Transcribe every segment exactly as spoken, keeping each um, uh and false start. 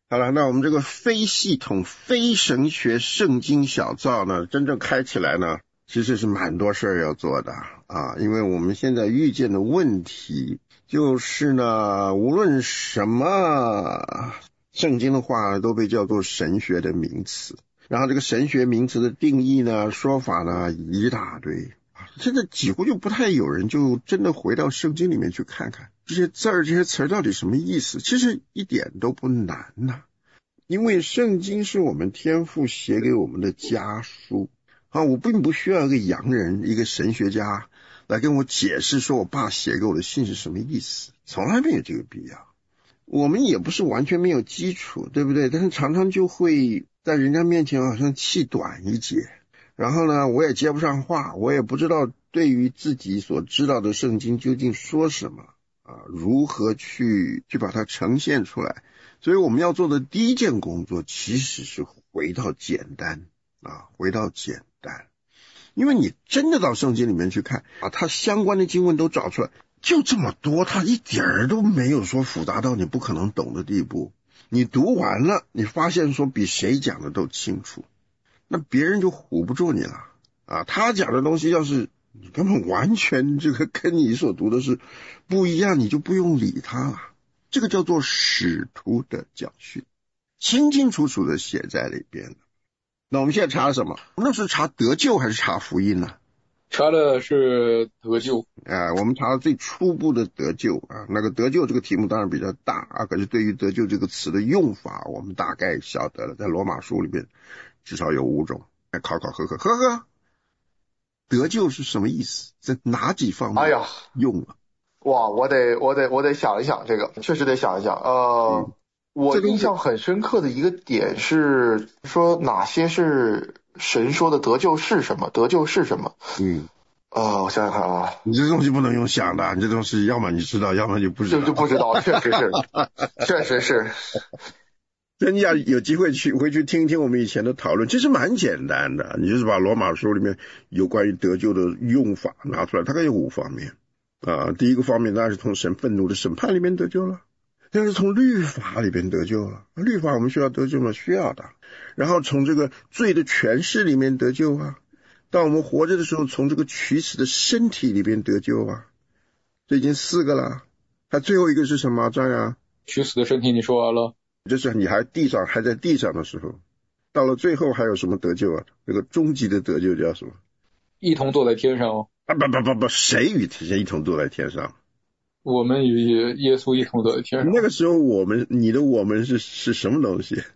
好了，那我们这个非系统非神学圣经小灶呢，真正开起来呢，其实是蛮多事儿要做的啊，因为我们现在遇见的问题就是呢，无论什么圣经的话都被叫做神学的名词，然后这个神学名词的定义呢，说法呢一大堆，现在几乎就不太有人就真的回到圣经里面去看看这些字儿这些词儿到底什么意思，其实一点都不难呐、啊。因为圣经是我们天父写给我们的家书啊，我并不需要一个洋人一个神学家来跟我解释说我爸写给我的信是什么意思，从来没有这个必要。我们也不是完全没有基础，对不对？但是常常就会在人家面前好像气短一截，然后呢我也接不上话，我也不知道对于自己所知道的圣经究竟说什么啊，如何去去把它呈现出来。所以我们要做的第一件工作其实是回到简单啊，回到简单。因为你真的到圣经里面去看啊，它相关的经文都找出来，就这么多，它一点儿都没有说复杂到你不可能懂的地步。你读完了，你发现说比谁讲的都清楚，那别人就唬不住你了啊。他讲的东西要是你根本完全这个跟你所读的是不一样，你就不用理他了。这个叫做使徒的教训，清清楚楚的写在里边了。那我们现在查什么？我们那是查得救还是查福音呢？ 查的是得救。 啊、呃，我们查了最初步的得救啊。那个得救这个题目当然比较大啊，可是对于得救这个词的用法，我们大概晓得了，在罗马书里边至少有五种。来考考呵呵呵呵，得救是什么意思？在哪几方面用了？ 哎哇，我得我得我得想一想，这个确实得想一想。呃，嗯、我印象很深刻的一个点是说哪些是神说的得救是什么，得救是什么。 嗯， 呃，我想想看啊， 你这东西不能用想的，你这东西要么你知道，要么就不知道， 就就不知道，确实是，确实是。 真要有机会去回去听一听我们以前的讨论，其实蛮简单的，你就是把罗马书里面有关于得救的用法拿出来，大概有五方面。啊，第一个方面当然是从神愤怒的审判里面得救了，第二是从律法里面得救了，律法我们需要得救吗？需要的。然后从这个罪的权势里面得救啊，当我们活着的时候从这个取死的身体里面得救啊，这已经四个了。还最后一个是什么？这样取死的身体你说完了， 就是你还地上还在地上的时候，到了最后还有什么得救啊？这个终极的得救叫什么？ 一同坐在天上。 啊不不不不，谁与谁一同坐在天上？ 我们与耶稣一同坐在天上。 那个时候我们，你的我们是是什么东西？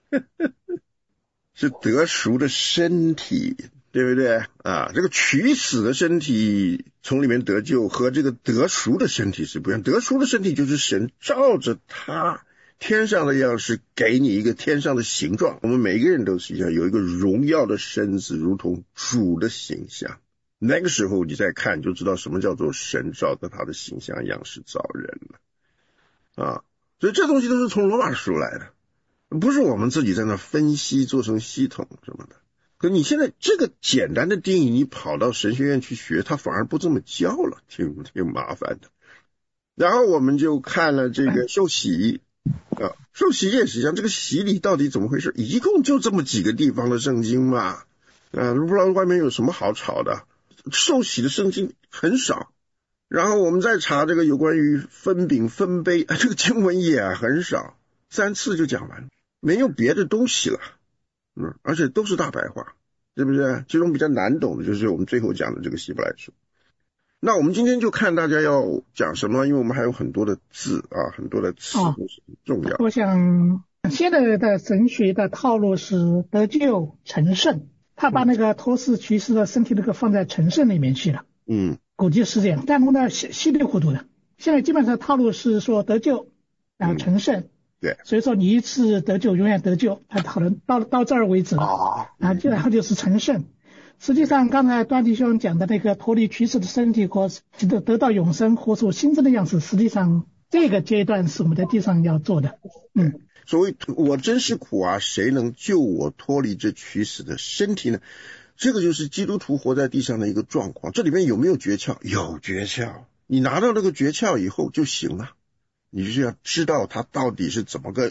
是得赎的身体，对不对啊？这个取死的身体从里面得救和这个得赎的身体是不一样。得赎的身体就是神照着他天上的样式给你一个天上的形状，我们每一个人都是一样，有一个荣耀的身子，如同主的形象。那个时候你再看就知道什么叫做神照着他的形象样式造人了啊！所以这东西都是从罗马书来的，不是我们自己在那分析做成系统什么的。可你现在这个简单的定义，你跑到神学院去学，他反而不这么教了，挺挺麻烦的。然后我们就看了这个受洗啊，受洗也是一样，这个洗礼到底怎么回事？一共就这么几个地方的圣经嘛，啊，不知道外面有什么好吵的。受洗的圣经很少，然后我们再查这个有关于分饼分杯，这个经文也很少，三次就讲完了，没有别的东西了，嗯，而且都是大白话，对不对？其中比较难懂的就是我们最后讲的这个希伯来书。那我们今天就看大家要讲什么，因为我们还有很多的字啊，很多的词都是很重要。 我想现在的神学的套路是得救成圣。他把那个托死取死的身体那个放在成圣里面去了， 嗯， 估计是这样，但弄得稀稀里糊涂的。现在基本上套路是说得救，然后成圣， 嗯、对， 所以说你一次得救永远得救，他讨论到到这儿为止了，啊，然后就是成圣。实际上刚才段弟兄讲的那个脱离取死的身体和得得到永生活出新生的样式，实际上这个阶段是我们在地上要做的，嗯。 所谓我真是苦啊，谁能救我脱离这取死的身体呢？这个就是基督徒活在地上的一个状况。这里面有没有诀窍？有诀窍。你拿到那个诀窍以后就行了，你就是要知道它到底是怎么个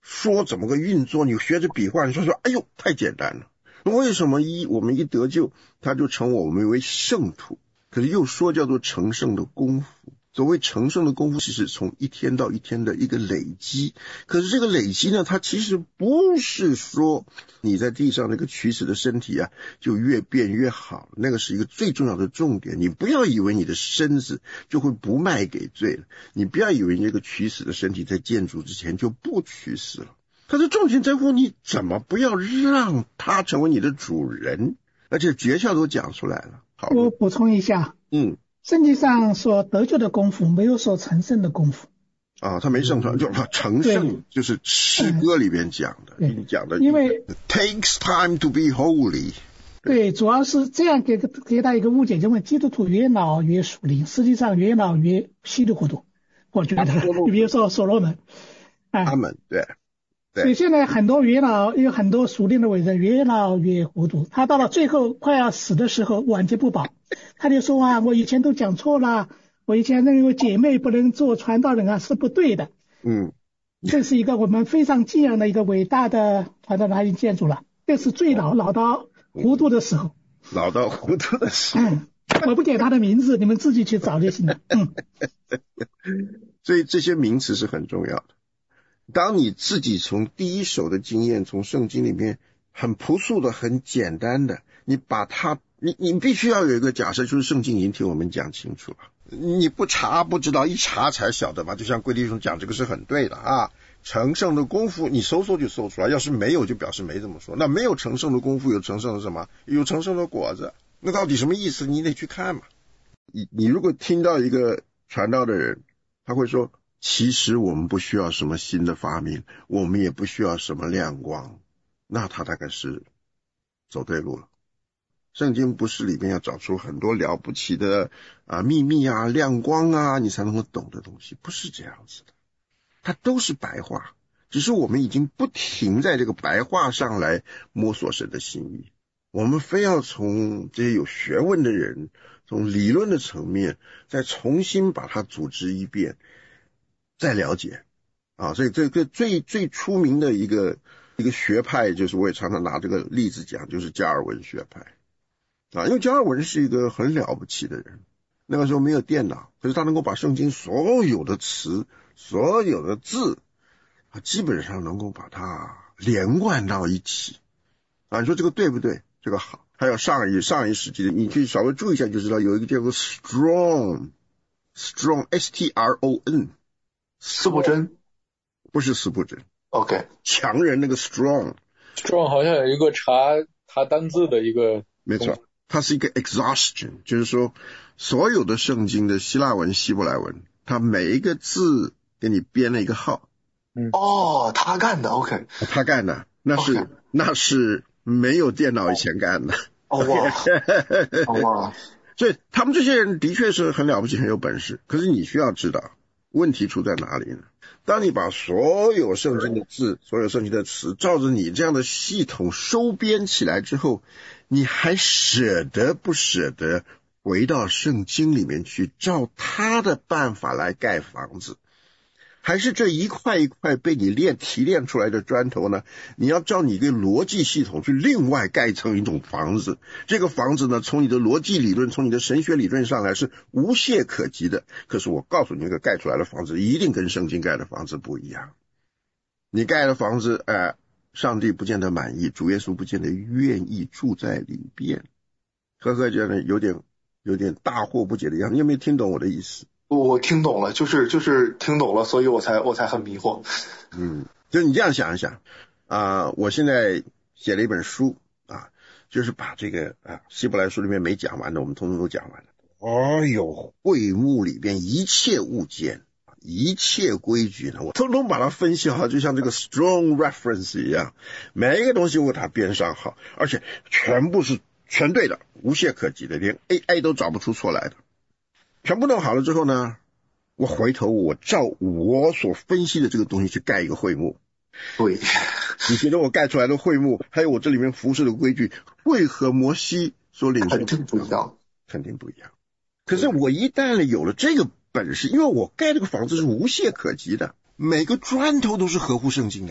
说怎么个运作，你学着比划，你说说，哎呦，太简单了。为什么一我们一得救，他就称我们为圣徒？可是又说叫做成圣的功夫。所谓成圣的功夫，其实从一天到一天的一个累积。可是这个累积呢，它其实不是说你在地上那个取死的身体啊，就越变越好。那个是一个最重要的重点。你不要以为你的身子就会不卖给罪了，你不要以为这个取死的身体在建筑之前就不取死了。它的重点在乎你怎么不要让它成为你的主人，而且诀窍都讲出来了。好， 我补充一下，嗯。圣经上说得救的功夫，没有说成圣的功夫啊，他没圣传，就成圣就是诗歌里边讲的，你讲的， 因为 takes time to be holy。 对，主要是这样给给他一个误解，因为基督徒越老越属灵，实际上越老越稀里糊涂。我觉得，你比如说所罗门， 哎，他们对。 所以现在很多越老有很多属灵的伟人越老越糊涂，他到了最后快要死的时候晚节不保，他就说啊，我以前都讲错了，我以前认为姐妹不能做传道人啊是不对的。 嗯， 这是一个我们非常敬仰的一个伟大的传道人，他已经建筑了，这是最老老到糊涂的时候， 老到糊涂的时候。 嗯，我不给他的名字，你们自己去找就行了。嗯， 所以这些名词是很重要的。当你自己从第一手的经验，从圣经里面很朴素的很简单的，你把它你你必须要有一个假设，就是圣经已经替我们讲清楚了，你不查不知道，一查才晓得嘛。就像贵弟兄讲，这个是很对的啊，成圣的功夫你搜索就搜出来，要是没有就表示没这么说。那没有成圣的功夫，有成圣的什么？有成圣的果子，那到底什么意思？你得去看嘛。你你如果听到一个传道的人，他会说，其实我们不需要什么新的发明，我们也不需要什么亮光，那他大概是走对路了。圣经不是里面要找出很多了不起的啊秘密啊亮光啊你才能够懂的东西，不是这样子的，它都是白话，只是我们已经不停在这个白话上来摸索神的心意，我们非要从这些有学问的人，从理论的层面再重新把它组织一遍，再了解啊。所以这个最最出名的一个一个学派，就是我也常常拿这个例子讲，就是加尔文学派啊。因为加尔文是一个很了不起的人，那个时候没有电脑，可是他能够把圣经所有的词所有的字啊，基本上能够把它连贯到一起啊。你说这个对不对？这个好。还有上一上一世纪的，你去稍微注意一下就知道，有一个叫做 Strong Strong S T R O N 斯布真， 不是斯布真 OK 强人那个 Strong Strong 好像有一个查查单字的一个， 没错，它是一个 exhaustion， 就是说所有的圣经的希腊文希伯来文，它每一个字给你编了一个号。 嗯，哦，他干的 OK 他干的，那是、okay. 那是没有电脑以前干的。 哦哇，哦哇， 所以他们这些人的确是很了不起，很有本事。可是你需要知道问题出在哪里呢？当你把所有圣经的字、所有圣经的词照着你这样的系统收编起来之后，你还舍得不舍得回到圣经里面去，照他的办法来盖房子？还是这一块一块被你练提炼出来的砖头呢？你要照你一个逻辑系统去另外盖成一种房子，这个房子呢，从你的逻辑理论，从你的神学理论上来是无懈可击的。可是我告诉你，那个盖出来的房子一定跟圣经盖的房子不一样。你盖的房子，呃，上帝不见得满意，主耶稣不见得愿意住在里边。呵呵，觉得有点有点大惑不解的样子。你有没有听懂我的意思？ 我听懂了，就是就是听懂了，所以我才我才很迷惑。 嗯，就你这样想一想啊、呃，我现在写了一本书啊，就是把这个啊希伯来书里面没讲完的，我们通通都讲完了。哦哟，会幕里边一切物件、一切规矩呢，我通通把它分析好，就像这个 strong reference 一样，每一个东西我给它编上好，而且全部是全对的，无懈可击的，连 A I 都找不出错来的。全部弄好了之后呢，我回头我照我所分析的这个东西去盖一个会幕。 对， 你觉得我盖出来的会幕，还有我这里面服侍的规矩，会和摩西所领受肯定不一样， 肯定不一样。可是我一旦有了这个本事，因为我盖这个房子是无懈可击的，每个砖头都是合乎圣经的，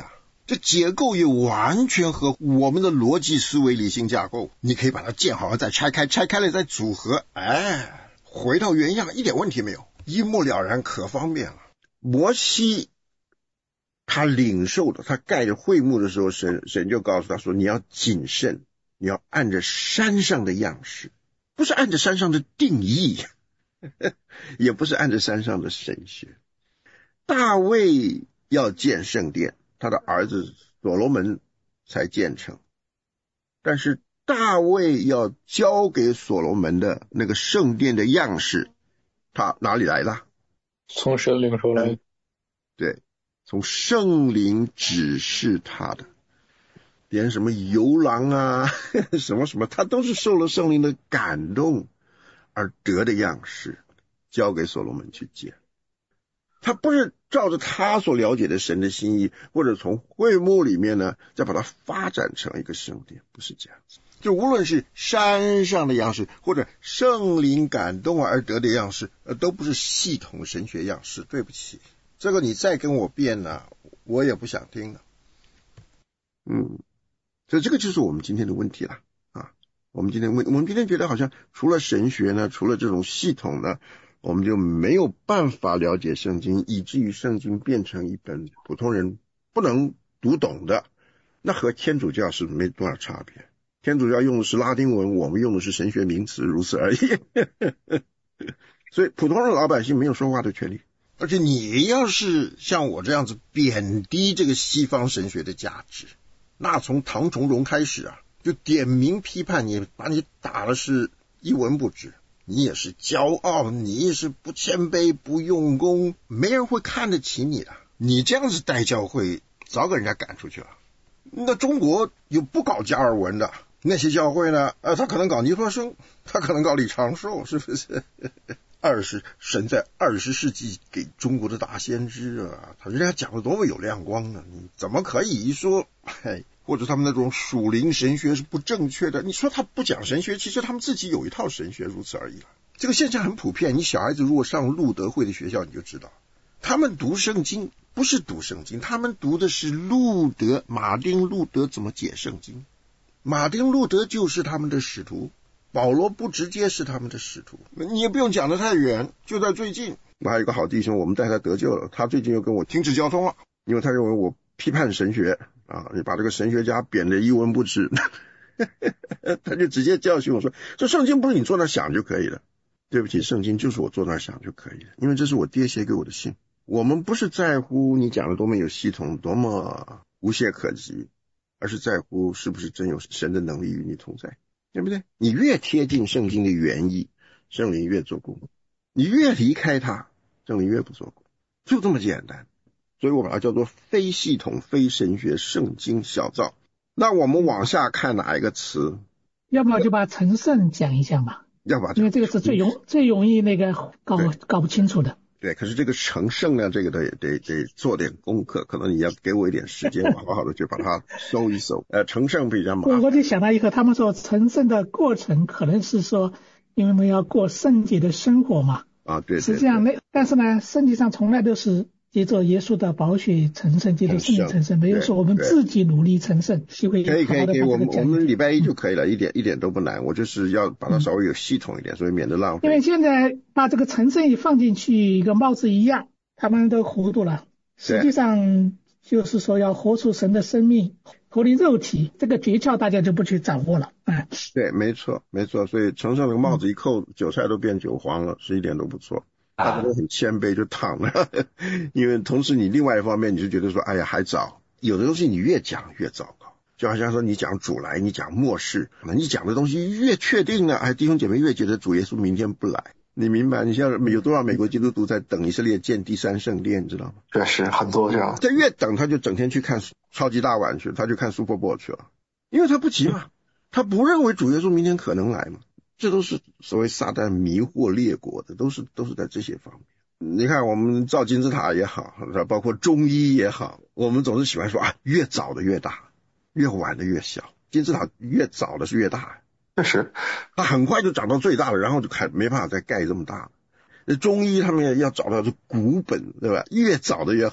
这结构也完全和我们的逻辑思维理性架构，你可以把它建好再拆开，拆开了再组合，哎，回到原样一点问题没有，一目了然，可方便了。摩西他领受的，他盖着会幕的时候，神神就告诉他说，你要谨慎，你要按着山上的样式，不是按着山上的定义，也不是按着山上的神学。大卫要建圣殿，他的儿子所罗门才建成，但是大卫要交给所罗门的那个圣殿的样式，他哪里来的？ 从神领受来。 对，从圣灵指示他的，连什么游廊啊什么什么，他都是受了圣灵的感动而得的样式，交给所罗门去建。他不是照着他所了解的神的心意，或者从会幕里面呢再把它发展成一个圣殿，不是这样子。就无论是山上的样式，或者圣灵感动而得的样式，呃，都不是系统神学样式。对不起，这个你再跟我辩呢，我也不想听了。嗯，所以这个就是我们今天的问题了啊。我们今天问，我们今天觉得好像除了神学呢，除了这种系统呢，我们就没有办法了解圣经，以至于圣经变成一本普通人不能读懂的，那和天主教是没多少差别。天主教用的是拉丁文，我们用的是神学名词，如此而已。所以普通的老百姓没有说话的权利。而且你要是像我这样子贬低这个西方神学的价值，那从唐崇荣开始啊，就点名批判你，把你打的是一文不值。你也是骄傲，你也是不谦卑不用功，没人会看得起你的。你这样子带教会，早给人家赶出去了。那中国有不搞加尔文的那些教会呢？呃，他可能搞尼托生，他可能搞李长寿，是不是？二十神在二十世纪给中国的大先知啊，他人家讲的多么有亮光呢？你怎么可以说，哎，或者他们那种属灵神学是不正确的？你说他不讲神学，其实他们自己有一套神学，如此而已了。这个现象很普遍，你小孩子如果上路德会的学校，你就知道，他们读圣经不是读圣经，他们读的是路德，马丁路德怎么解圣经。马丁路德就是他们的使徒，保罗不直接是他们的使徒。你也不用讲得太远，就在最近，我还有一个好弟兄，我们带他得救了，他最近又跟我停止交通了，因为他认为我批判神学啊，你把这个神学家贬得一文不值。他就直接教训我说，这圣经不是你坐那想就可以了。对不起，圣经就是我坐那想就可以了，因为这是我爹写给我的信。我们不是在乎你讲的多么有系统，多么无懈可击，而是在乎是不是真有神的能力与你同在，对不对？你越贴近圣经的原意，圣灵越做工；你越离开它，圣灵越不做工，就这么简单。所以我把它叫做非系统、非神学圣经小造。那我们往下看哪一个词？ 要不然就把成圣讲一下吧。 要把因为这个是最容最容易那个搞搞不清楚的。 对，可是这个成圣呢，这个得得得做点功课，可能你要给我一点时间，好好的去把它搜一搜。呃，成圣比较麻烦。 我就想到一个，他们说成圣的过程可能是说，因为我们要过圣洁的生活嘛。 啊，对对对。 实际上那，但是呢，圣经上从来都是接着耶稣的宝血成圣，接着圣灵成圣，没有说我们自己努力成圣。可以可以可以，我们我们礼拜一就可以了，一点一点都不难。我就是要把它稍微有系统一点，嗯、所以免得浪费。 因为现在把这个成圣一放进去，一个帽子一样，他们都糊涂了。实际上就是说要活出神的生命，脱离肉体，这个诀窍大家就不去掌握了。哎， 对，没错没错。所以成圣的帽子一扣，嗯、韭菜都变韭黄了，是一点都不错。他都很谦卑就躺了，因为同时你另外一方面你就觉得说，哎呀还早，有的东西你越讲越糟糕，就好像说你讲主来，你讲末世，你讲的东西越确定了，哎，弟兄姐妹越觉得主耶稣明天不来，你明白？你像有多少美国基督徒在等以色列建第三圣殿，你知道吗？ 确实很多这样， 他越等他就整天去看超级大碗去，他就看 Super Bowl 去了，因为他不急嘛，他不认为主耶稣明天可能来嘛。这都是所谓撒旦迷惑列国的，都是都是在这些方面。你看我们造金字塔也好，包括中医也好，我们总是喜欢说啊，越早的越大，越晚的越小。金字塔越早的是越大， 确实， 它很快就长到最大了，然后就开没办法再盖这么大了。中医他们要找到这骨本，对吧？越早的越好，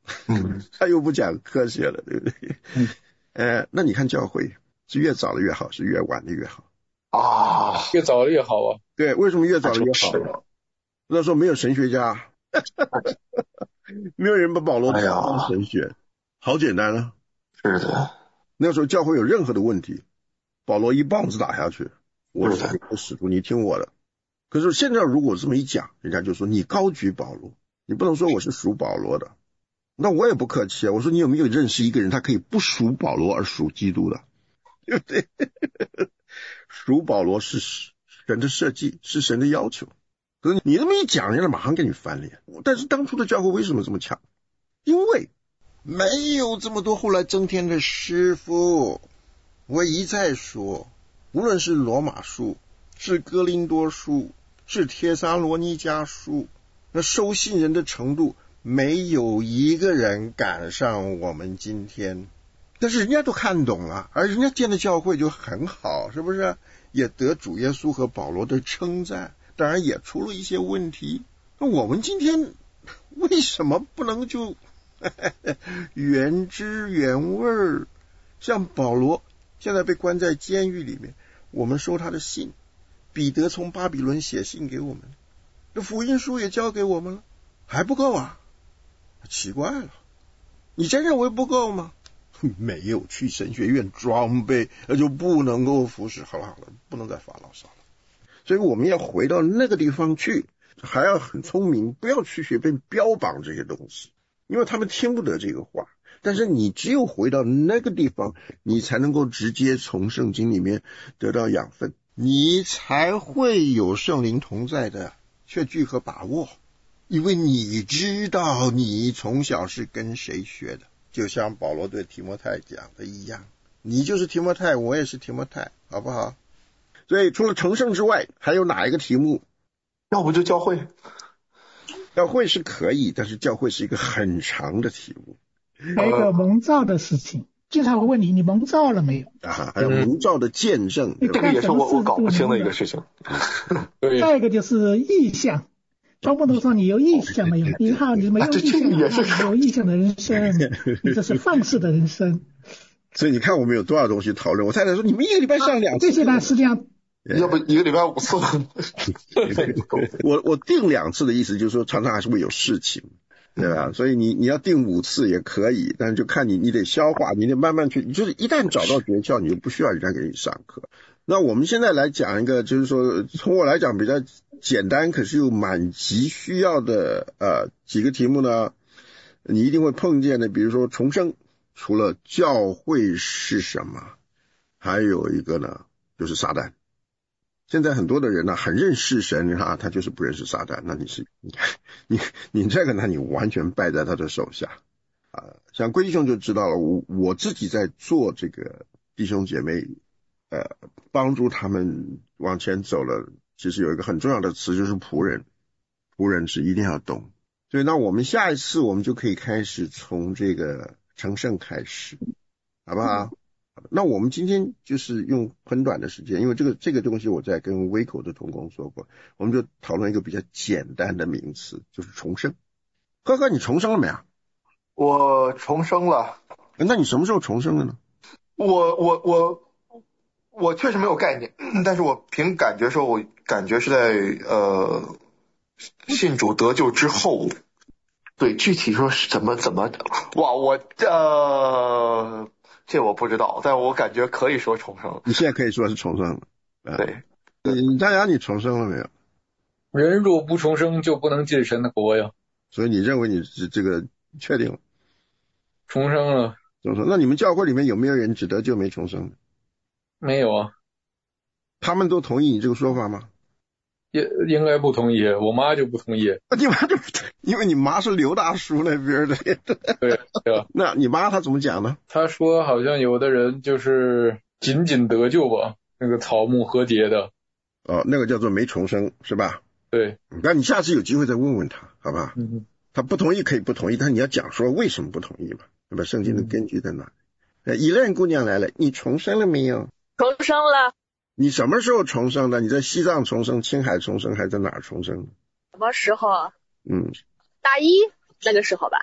嗯， 他又不讲科学了，对不对？ 嗯， 呃，那你看教会是越早的越好，是越晚的越好啊？ 越早的越好啊。 对，为什么越早的越好？ 是那时候没有神学家，没有人把保罗哎呀当神学，好简单啊。 是的， 那时候教会有任何的问题，保罗一棒子打下去，我是你的使徒，你听我的。可是现在如果这么一讲，人家就说你高举保罗，你不能说我是属保罗的。那我也不客气啊，我说你有没有认识一个人，他可以不属保罗而属基督的，对不对？属保罗是神的设计，是神的要求。可是你这么一讲，人家马上给你翻脸。但是当初的教会为什么这么强？因为没有这么多后来增添的师傅。我一再说，无论是罗马书，是哥林多书，是帖撒罗尼迦书，那收信人的程度没有一个人赶上我们今天。但是人家都看懂了，而人家建的教会就很好，是不是？也得主耶稣和保罗的称赞，当然也出了一些问题。那我们今天为什么不能就原汁原味儿？像保罗现在被关在监狱里面，我们收他的信，彼得从巴比伦写信给我们，这福音书也交给我们了，还不够啊？奇怪了，你真认为不够吗？没有去神学院装备，那就不能够服侍。好了好了，不能再发牢骚了。所以我们要回到那个地方去，还要很聪明，不要去学被标榜这些东西，因为他们听不得这个话。但是你只有回到那个地方，你才能够直接从圣经里面得到养分，你才会有圣灵同在的确据和把握，因为你知道你从小是跟谁学的。就像保罗对提摩太讲的一样，你就是提摩太，我也是提摩太，好不好？所以除了成圣之外，还有哪一个题目？ 要不就教会。 教会是可以，但是教会是一个很长的题目。 还有一个蒙召的事情，经常会问你，你蒙召了没有？ 啊，还有蒙召的见证， 这个也是我我搞不清的一个事情。 再一个就是意象。张伯东说你有意向没有？你好，你没有意向，你有意向的人生，你这是放肆的人生。 所以你看我们有多少东西讨论。我太太说你们一个礼拜上两次， 这些呢实际上要不一个礼拜五次。 我我定两次的意思就是说常常还是会有事情，对吧？所以你你要定五次也可以，但是就看你你得消化，你得慢慢去。你就是一旦找到诀窍，你就不需要人家给你上课。那我们现在来讲一个，就是说从我来讲比较简单，可是又蛮急需要的呃几个题目呢，你一定会碰见的。比如说重生，除了教会是什么，还有一个呢就是撒旦。现在很多的人呢很认识神啊，他就是不认识撒旦。那你是你你你这个呢，你完全败在他的手下啊。像龟弟兄就知道了，我我自己在做这个弟兄姐妹。呃，帮助他们往前走了，其实有一个很重要的词就是仆人，仆人是一定要懂。所以那我们下一次我们就可以开始从这个成圣开始，好不好？那我们今天就是用很短的时间，因为这个这个东西我在跟微口的同工说过，我们就讨论一个比较简单的名词，就是重生。呵呵，你重生了没有？ 我重生了。 那你什么时候重生的呢？ 我我我。我确实没有概念，但是我凭感觉说，我感觉是在呃信主得救之后。对，具体说是怎么怎么，哇，我呃这我不知道，但我感觉可以说重生。 你现在可以说是重生了。 啊、对， 你张扬，你重生了没有？ 人若不重生，就不能进神的国呀。 所以你认为你是这个确定了？ 重生了。 重生。那你们教会里面有没有人只得救没重生的？ 没有啊。 他们都同意你这个说法吗？ 也应该不同意，我妈就不同意。 你妈就不同意，因为你妈是刘大叔那边的。 对对吧？ 那你妈她怎么讲呢？ 她说好像有的人就是仅仅得救吧，那个草木和谐的。 哦，那个叫做没重生是吧？ 对。 那你下次有机会再问问他，好吧？ 嗯。 他不同意可以不同意，但是你要讲说为什么不同意嘛？对吧？圣经的根据在哪？嗯、以莲姑娘来了，你重生了没有？ 重生了。 你什么时候重生的？你在西藏重生、青海重生，还在哪儿重生？ 什么时候？ 嗯， 大一那个时候吧。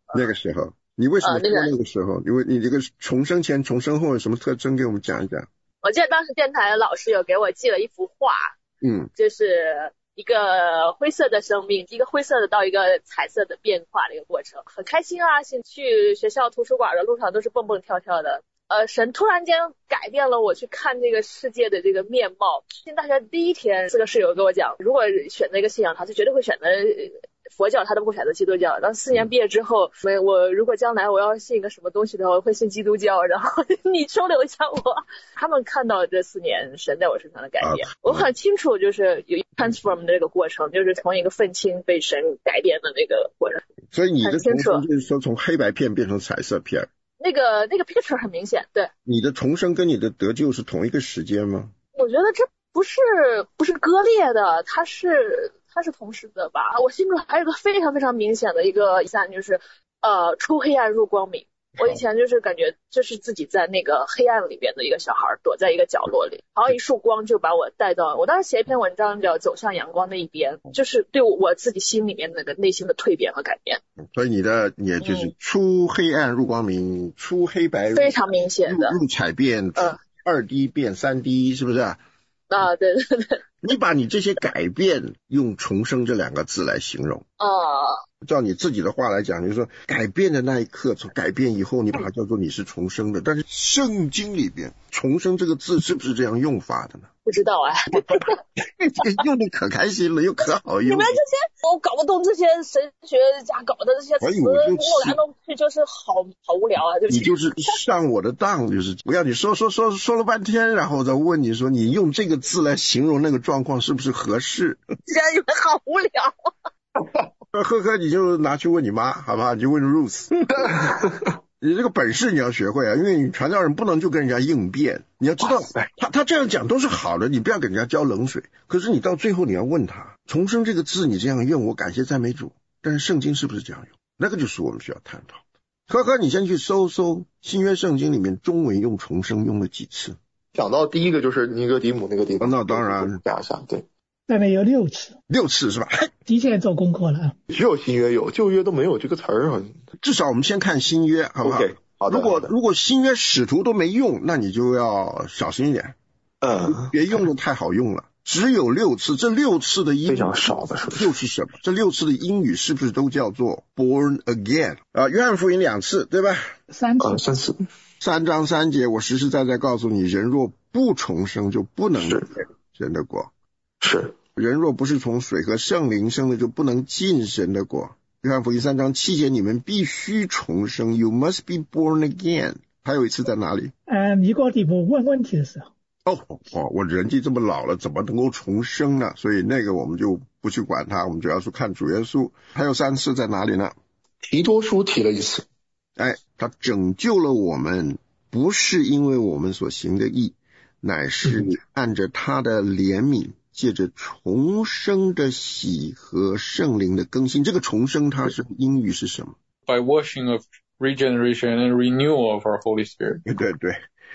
那个时候，你为什么说呃、那, 个那个时候？因为你这个重生前、重生后有什么特征？给我们讲一讲。 我记得当时电台的老师有给我寄了一幅画， 嗯， 就是一个灰色的生命，一个灰色的到一个彩色的变化的一个过程，很开心啊！去学校图书馆的路上都是蹦蹦跳跳的。呃，神突然间改变了我去看这个世界的这个面貌。进大学第一天，四个室友跟我讲，如果选择一个信仰，他是绝对会选择佛教，他都不会选择基督教。然后四年毕业之后，我如果将来我要信一个什么东西的话，我会信基督教。然后你收留一下我。他们看到这四年神在我身上的改变，啊、我很清楚，就是有 transform 的这个过程，就是从一个愤青被神改变的那个过程。 所以你的重生就是说从黑白片变成彩色片。 那个那个 picture 很明显，对。 你的重生跟你的得救是同一个时间吗？ 我觉得这不是不是割裂的，它是它是同时的吧。我心中还有个非常非常明显的一个一项，就是呃出黑暗入光明。我以前就是感觉就是自己在那个黑暗里边的一个小孩，躲在一个角落里，好像一束光就把我带到，我当时写一篇文章叫走向阳光那一边，就是对我自己心里面那个内心的蜕变和改变。 所以你的也就是出黑暗入光明，嗯、出黑白非常明显的入彩变，嗯，二 D 变三 D， 是不是啊？ 啊，对对对。 你把你这些改变用重生这两个字来形容啊。 照你自己的话来讲，就是说改变的那一刻，从改变以后，你把它叫做你是重生的。但是圣经里边重生这个字是不是这样用法的呢？ 不知道哎。 用的可开心了，又可好用。 你们这些我搞不懂，这些神学家搞的这些词，弄来弄去就是好好无聊啊！就是你就是上我的当，就是我要你说说说说了半天，然后再问你说你用这个字来形容那个状况是不是合适？ 你们好无聊。 呵呵，你就拿去问你妈，好吧？你就问 Ruth。你这个本事你要学会啊，因为你传教人不能就跟人家应变，你要知道他他这样讲都是好的，你不要给人家浇冷水。可是你到最后你要问他，重生这个字你这样用，我感谢赞美主，但是圣经是不是这样用？那个就是我们需要探讨的。呵呵，你先去搜搜新约圣经里面中文用重生用了几次。 讲到第一个就是尼哥底母那个地方， 那当然讲一下，对。 大概有六次， 六次是吧？ 的确做功课了， 只有新约有，旧约都没有这个词儿。 至少我们先看新约，好不好？ okay, 好的。 如果如果新约使徒都没用，那你就要小心一点， 嗯， 别用的太好用了。只有六次，这六次的英语非常少的，是又是什么？这六次的英语是不是都叫做 born again 啊？约翰福音两次，对吧？ 三次， 呃、三次， 三章三节，我实实在在告诉你，人若不重生，就不能进神的国。 是。 人若不是从水和圣灵生的，就不能进神的国。约翰福音三章七节，你们必须重生 ，You must be born again。还有一次在哪里？ 呃，尼哥底母问问题的时候。 哦哦，我人纪这么老了，怎么能够重生呢？所以那个我们就不去管它，我们主要是看主耶稣。还有三次在哪里呢？ 提多书提了一次。 哎，他拯救了我们，不是因为我们所行的义，乃是按着他的怜悯。借着重生的喜和圣灵的更新，这个重生它是英语是什么？ By washing of regeneration and renewal of our Holy Spirit。 对对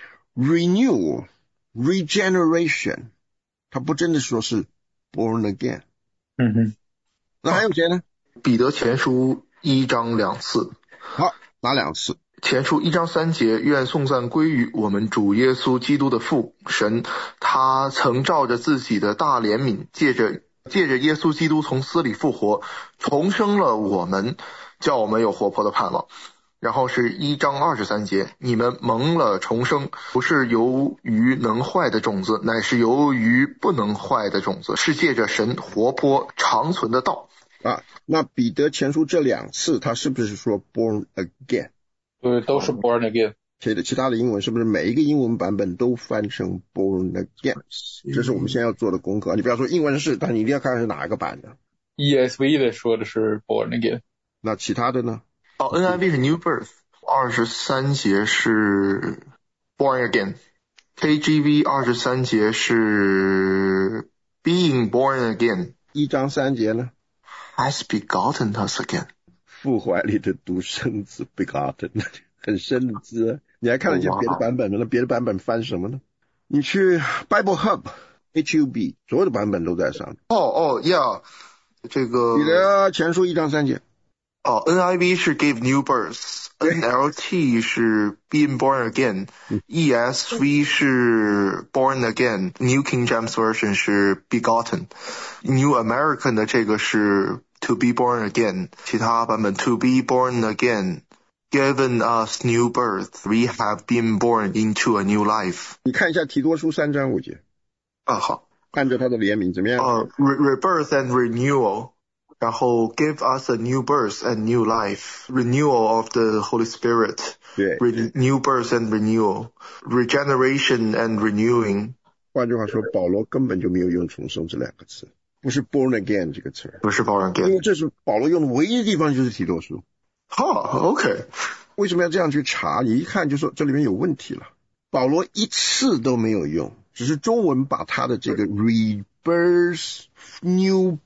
，renewal regeneration， 它不真的说是 born again。 嗯哼。 那还有谁呢？ 彼得前书一章两次。 好，哪两次？ 前书一章三节，愿颂赞归于我们主耶稣基督的父神，他曾照着自己的大怜悯，借着借着耶稣基督从死里复活，重生了我们，叫我们有活泼的盼望。然后是一章二十三节，你们蒙了重生，不是由于能坏的种子，乃是由于不能坏的种子，是借着神活泼长存的道。 啊，那彼得前书这两次他是不是说 born again？ 对，都是 born again。 其其他的英文是不是每一个英文版本都翻成 born again？ 这是我们现在要做的功课。你不要说英文是，但你一定要看是哪个版的。 E S V 的说的是 born again。 那其他的呢？ 哦 ，N I V 是 new birth。二十三节是 born again。K J V 二十三节是 being born again。 一章三节呢 ？Has begotten us again。 父怀里的独生子 begotten， 很深的字。你还看得见别的版本的？那别的版本翻什么呢？你去 Bible Hub H U B， 所有的版本都在上。 哦哦 ，Yeah， 这个彼得前书一章三节。 哦 ，N I V 是 give new birth，N L T 是 being born again，E S V 是 born again，New King James Version 是 begotten，New American 的这个是 to be born again， 其他版本 to be born again。Given us new birth, we have been born into a new life. 你看一下提多书三章五节啊，好， 看着他的怜悯怎么样？ 呃、uh, ，rebirth and renewal， 然后 give us a new birth and new life, renewal of the Holy Spirit， 对 ，new birth and renewal, regeneration and renewing。 换句话说，保罗根本就没有用重生这两个词，不是 born again 这个词， 不是 born again， 因为这是保罗用的唯一的地方就是提多书。 好 ，OK。 为什么要这样去查？你一看就说这里面有问题了。保罗一次都没有用，只是中文把他的这个 rebirth、new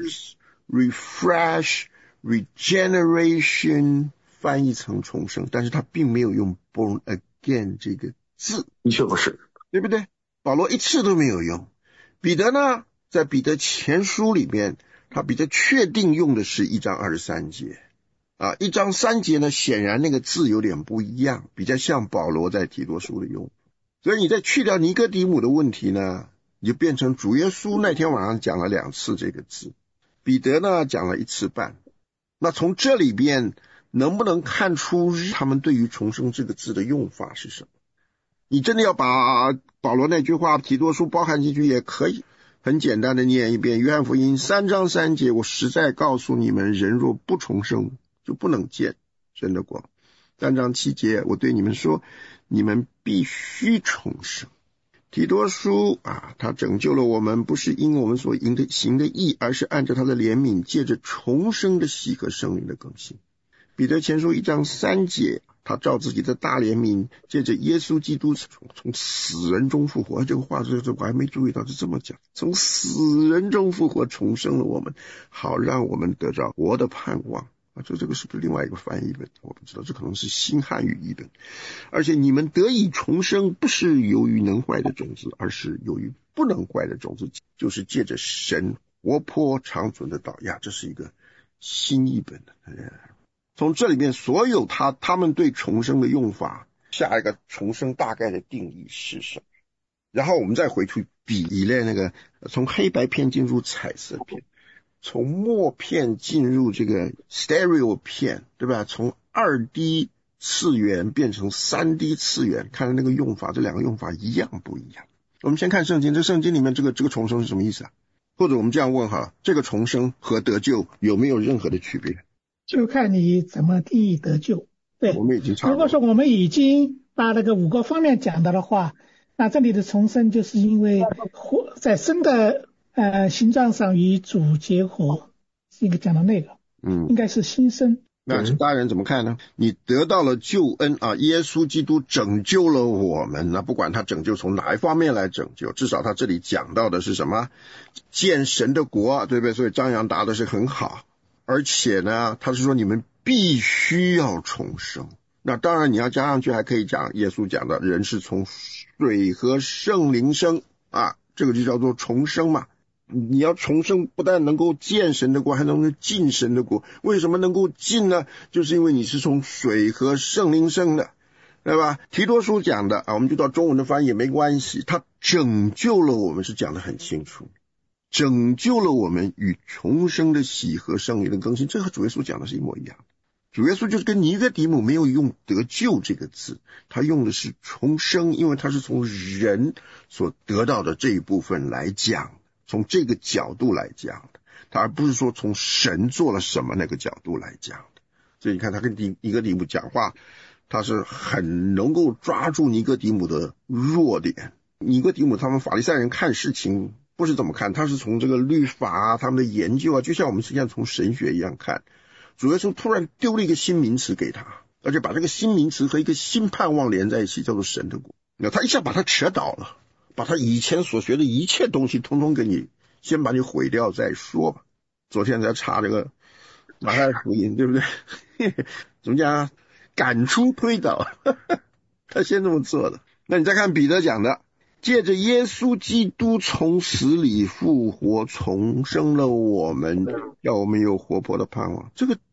birth、refresh、regeneration 翻译成重生，但是他并没有用 born again 这个字。 的确不是， 对不对？保罗一次都没有用。彼得呢，在彼得前书里面，他比较确定用的是一章二十三节。啊，一章三节呢，显然那个字有点不一样，比较像保罗在提多书的用。所以你再去掉尼哥底母的问题呢，你就变成主耶稣那天晚上讲了两次这个字，彼得呢讲了一次半。那从这里边能不能看出他们对于重生这个字的用法是什么？你真的要把保罗那句话提多书包含进去也可以，很简单的念一遍约翰福音三章三节，我实在告诉你们，人若不重生就不能见神的国。三章七节，我对你们说，你们必须重生。提多书啊，他拯救了我们，不是因我们所行的行的义，而是按照他的怜悯，借着重生的喜和圣灵的更新。彼得前书一章三节，他照自己的大怜悯，借着耶稣基督从从死人中复活。这个话这这我还没注意到是这么讲，从死人中复活，重生了我们，好让我们得着活的盼望。这这个是不是另外一个翻译本？我不知道，这可能是新汉语译本。而且你们得以重生，不是由于能坏的种子，而是由于不能坏的种子，就是借着神活泼长存的道呀。这是一个新译本的。从这里面所有他他们对重生的用法，下一个重生大概的定义是什么？然后我们再回去比例那个从黑白片进入彩色片。从默片进入这个 stereo 片，对吧？从 二 D 次元变成 三 D 次元，看那个用法，这两个用法一样不一样？我们先看圣经，这圣经里面这个这个重生是什么意思啊？或者我们这样问哈，这个重生和得救有没有任何的区别？ 就看你怎么定义得救。对， 我们已经差不多。 如果说我们已经把那个五个方面讲到的话，那这里的重生就是因为活在生的呃，形状上与主结合，这个讲的那个，嗯，应该是新生。 那其他人怎么看呢？你得到了救恩啊，耶稣基督拯救了我们，那不管他拯救从哪一方面来拯救，至少他这里讲到的是什么？见神的国，对不对？所以张扬答的是很好，而且呢，他是说你们必须要重生。那当然你要加上去，还可以讲耶稣讲的人是从水和圣灵生啊，这个就叫做重生嘛。你要重生，不但能够见神的国，还能够进神的国。为什么能够进呢？就是因为你是从水和圣灵生的，对吧？提多书讲的啊，我们就到中文的翻译也没关系，他拯救了我们，是讲得很清楚，拯救了我们与重生的喜和圣灵的更新，这和主耶稣讲的是一模一样的。主耶稣就是跟尼哥底母没有用得救这个字，他用的是重生，因为他是从人所得到的这一部分来讲，从这个角度来讲的，他而不是说从神做了什么那个角度来讲的。所以你看他跟尼哥底母讲话，他是很能够抓住尼哥底母的弱点。尼哥底母他们法利赛人看事情不是怎么看，他是从这个律法啊，他们的研究啊，就像我们实际上从神学一样看。主耶稣突然丢了一个新名词给他，而且把这个新名词和一个新盼望连在一起，叫做神的国。那他一下把他扯倒了，把他以前所学的一切东西通通给你，先把你毁掉再说吧。昨天在查这个马太福音，对不对？怎么讲？赶出推倒，他先这么做的。那你再看彼得讲的，借着耶稣基督从死里复活，重生了我们，要我们有活泼的盼望。这个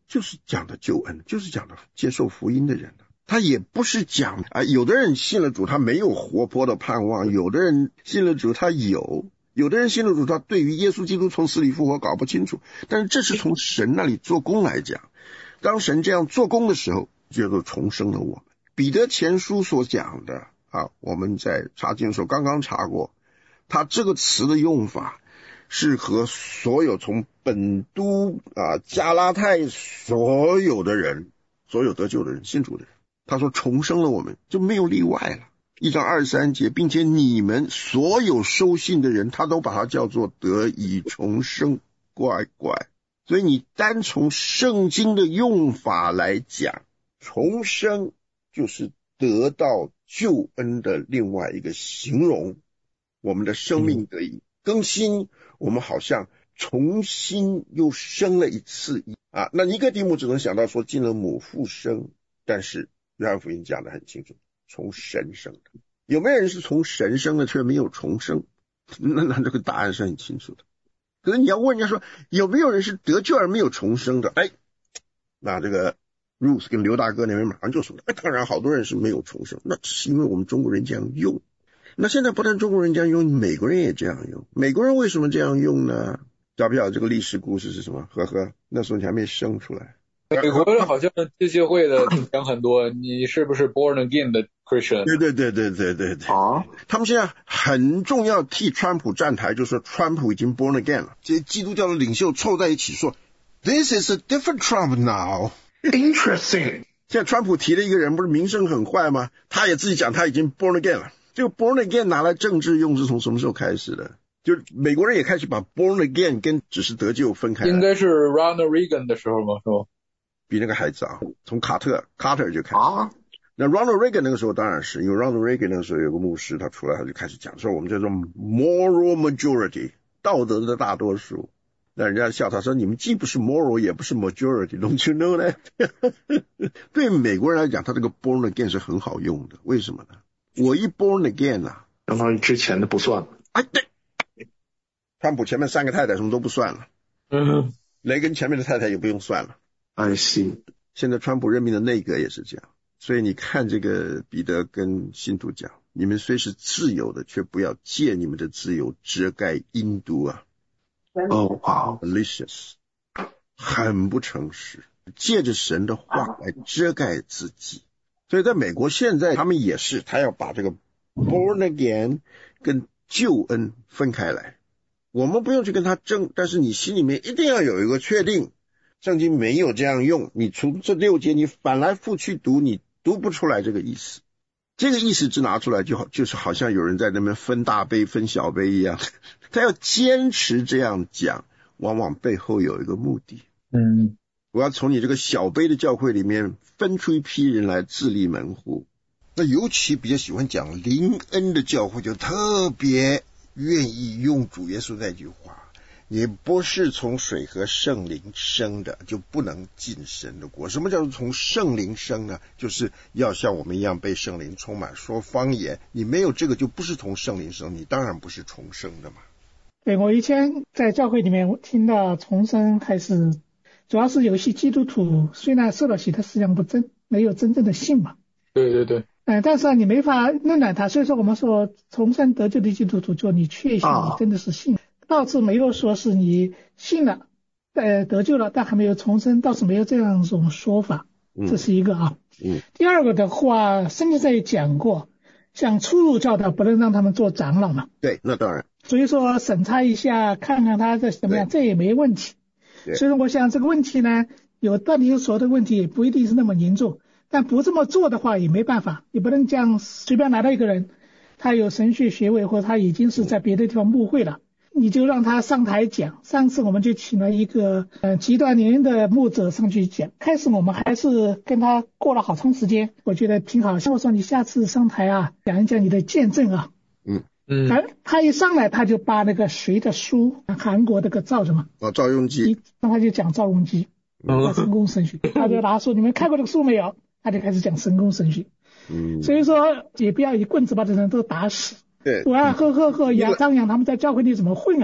就是讲的救恩，就是讲的接受福音的人。他也不是讲啊，有的人信了主他没有活泼的盼望，有的人信了主他有，有的人信了主他对于耶稣基督从死里复活搞不清楚，但是这是从神那里做工来讲，当神这样做工的时候，就都重生了我们。彼得前书所讲的啊，我们在查经的时候刚刚查过，他这个词的用法是和所有从本都啊加拉太所有的人，所有得救的人，信主的人，他说重生了我们，就没有例外了。一章二十三节，并且你们所有收信的人，他都把它叫做得以重生，乖乖。所以你单从圣经的用法来讲，重生就是得到救恩的另外一个形容，我们的生命得以更新，我们好像重新又生了一次啊。那尼哥底母只能想到说进了母腹生，但是约翰福音讲得很清楚，从神生的。有没有人是从神生的却没有重生？那那这个答案是很清楚的。可是你要问人家说有没有人是得救而没有重生的？哎，那这个 Ruth 跟刘大哥那边马上就说，哎，当然好多人是没有重生，那只是因为我们中国人这样用。那现在不但中国人这样用，美国人也这样用。美国人为什么这样用呢？晓不晓得这个历史故事是什么？呵呵，那时候你还没生出来。 美国人好像这些会的讲很多，你是不是 born again 的 Christian？ 对对对对对对对啊！ 他们现在很重要替川普站台，就是说川普已经 born again 了。这些基督教的领袖凑在一起说 ，This is a different Trump now。Interesting。现在川普提了一个人，不是名声很坏吗？他也自己讲他已经 born again 了。这个 born again 拿来政治用是从什么时候开始的？就是美国人也开始把 born again 跟只是得救分开来。 应该是 Ronald Reagan 的时候吗？是吧？ 比那个还早，从卡特 Carter 就开始。 啊， 那 Ronald Reagan 那个时候当然是，因为 Ronald Reagan 那个时候有个牧师，他出来他就开始讲说我们叫做 moral majority 道德的大多数。那人家笑他说你们既不是 moral 也不是 majority，don't you know that？ 对美国人来讲，他这个 born again 是很好用的，为什么呢？我一 born again 啊， 相当于之前的不算了。 哎，对，川普前面三个太太什么都不算了， 嗯， 雷根前面的太太也不用算了。 I see。 现在川普任命的内阁也是这样，所以你看这个彼得跟信徒讲，你们虽是自由的，却不要借你们的自由遮盖阴毒啊。 哦，哇 ，malicious， 很不诚实，借着神的话来遮盖自己。所以在美国现在他们也是，他要把这个 born again 跟救恩分开来。我们不用去跟他争，但是你心里面一定要有一个确定。圣经没有这样用，你从这六节你反来覆去读，你读不出来这个意思。这个意思只拿出来就好，就是好像有人在那边分大杯分小杯一样。他要坚持这样讲，往往背后有一个目的。 嗯， 我要从你这个小杯的教会里面分出一批人来自立门户。那尤其比较喜欢讲灵恩的教会，就特别愿意用主耶稣那句话。你不是从水和圣灵生的，就不能进神的国。什么叫做从圣灵生呢？就是要像我们一样被圣灵充满，说方言。你没有这个，就不是从圣灵生，你当然不是重生的嘛。 对，我以前在教会里面听到重生，还是主要是有些基督徒虽然受了洗，他实际上不真没有真正的信嘛。 对对对。 嗯，但是你没法论断他，所以说我们说重生得救的基督徒，就你确信你真的是信。啊倒是没有说是你信了呃得救了但还没有重生，倒是没有这样一种说法。这是一个啊。 嗯。 第二个的话，圣经上也讲过，像初入教的不能让他们做长老嘛。 对，那当然。 所以说审查一下，看看他这怎么样，这也没问题。所以说我想这个问题呢，有到底有所有的问题也不一定是那么严重，但不这么做的话也没办法，你不能这样随便拿到一个人，他有神学学位或他已经是在别的地方牧会了。你就让他上台讲。上次我们就请了一个呃极端年的牧者上去讲，开始我们还是跟他过了好长时间，我觉得挺好。我说你下次上台啊，讲一讲你的见证啊。 嗯嗯。 他他一上来他就把那个谁的书，韩国那个赵什么？ 哦，赵雍基。 那他就讲赵雍基，嗯，神功神学。他就拿书，你们看过这个书没有？他就开始讲神功神学。 嗯。 所以说也不要一棍子把这人都打死。 对， 我要呵呵呵，杨张扬他们在教会里怎么混啊？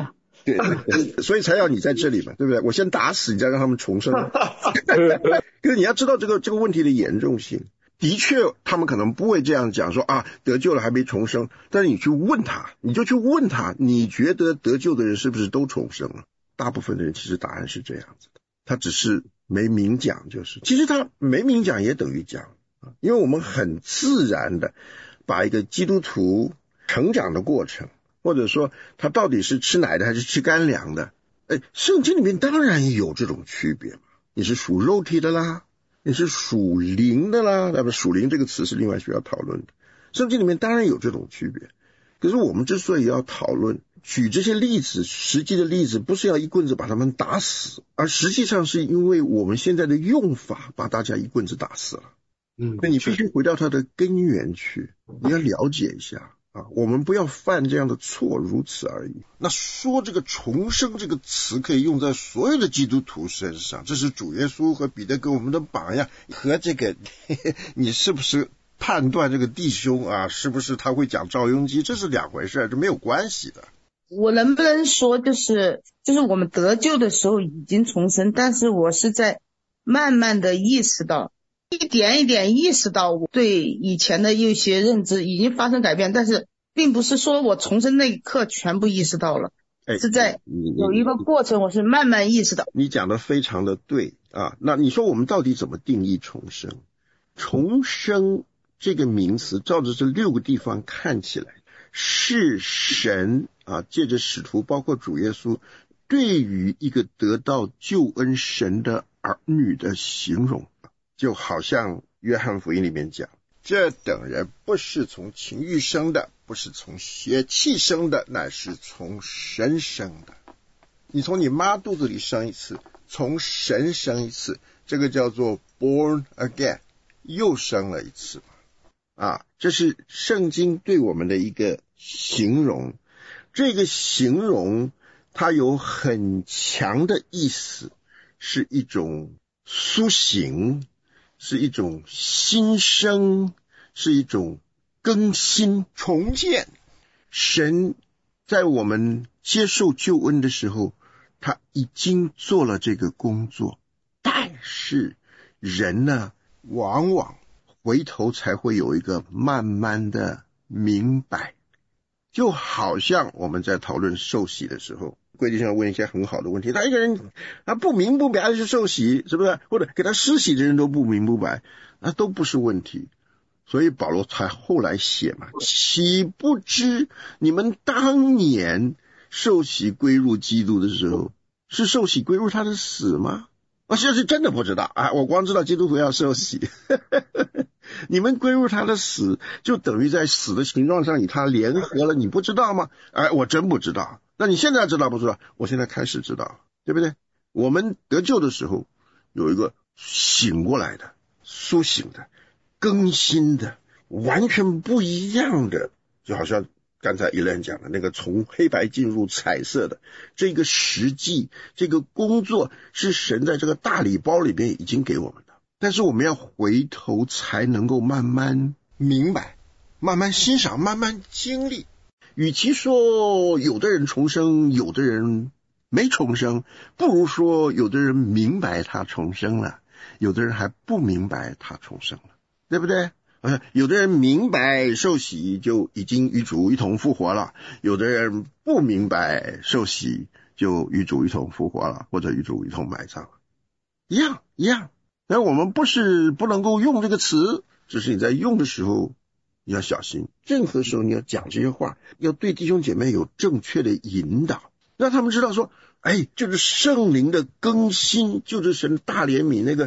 对对，所以才要你在这里嘛，对不对？我先打死你，再让他们重生。可是你要知道这个这个问题的严重性。的确他们可能不会这样讲说啊得救了还没重生，但是你去问他，你就去问他，你觉得得救的人是不是都重生了？大部分的人其实答案是这样子的，他只是没明讲，就是其实他没明讲也等于讲啊，因为我们很自然的把一个基督徒成长的过程，或者说他到底是吃奶的还是吃干粮的，哎，圣经里面当然有这种区别嘛，你是属肉体的啦，你是属灵的啦，那么属灵这个词是另外需要讨论的，圣经里面当然有这种区别。可是我们之所以要讨论举这些例子，实际的例子不是要一棍子把他们打死，而实际上是因为我们现在的用法把大家一棍子打死了。嗯，那你必须回到它的根源去，你要了解一下啊，我们不要犯这样的错，如此而已。那说这个重生这个词可以用在所有的基督徒身上，这是主耶稣和彼得给我们的榜样，和这个呵呵你是不是判断这个弟兄啊是不是他会讲赵雍基，这是两回事，这没有关系的。 我能不能说就是就是我们得救的时候已经重生，但是我是在慢慢的意识到，一点一点意识到我对以前的一些认知已经发生改变，但是并不是说我重生那一刻全部意识到了，哎，是在有一个过程，我是慢慢意识到。 你讲的非常的对啊，那你说我们到底怎么定义重生？重生这个名词照着这六个地方看起来是神啊借着使徒包括主耶稣对于一个得到救恩神的儿女的形容，就好像约翰福音里面讲，这等人不是从情欲生的，不是从血气生的，乃是从神生的。你从你妈肚子里生一次，从神生一次，这个叫做 born again， 又生了一次啊，这是圣经对我们的一个形容。这个形容它有很强的意思，是一种苏醒，是一种新生，是一种更新重建。神在我们接受救恩的时候，他已经做了这个工作，但是人呢，往往回头才会有一个慢慢的明白。就好像我们在讨论受洗的时候，贵弟兄要问一些很好的问题，他一个人他不明不白去受洗，是不是？或者给他施洗的人都不明不白，那都不是问题。所以保罗才后来写嘛，岂不知你们当年受洗归入基督的时候，是受洗归入他的死吗？我现在是真的不知道啊！我光知道基督徒要受洗，你们归入他的死，就等于在死的形状上与他联合了，你不知道吗？哎，我真不知道。那你现在知道不知道？我现在开始知道，对不对？我们得救的时候，有一个醒过来的、苏醒的、更新的、完全不一样的，就好像刚才伊莲讲的那个从黑白进入彩色的这个实际，这个工作是神在这个大礼包里面已经给我们的，但是我们要回头才能够慢慢明白，慢慢欣赏，慢慢经历。与其说有的人重生，有的人没重生，不如说有的人明白他重生了，有的人还不明白他重生了，对不对？有的人明白受洗就已经与主一同复活了，有的人不明白受洗就与主一同复活了，或者与主一同埋葬了，一样一样。但我们不是不能够用这个词，只是你在用的时候你要小心，任何时候你要讲这些话，要对弟兄姐妹有正确的引导，让他们知道说，哎，就是圣灵的更新，就是神大怜悯那个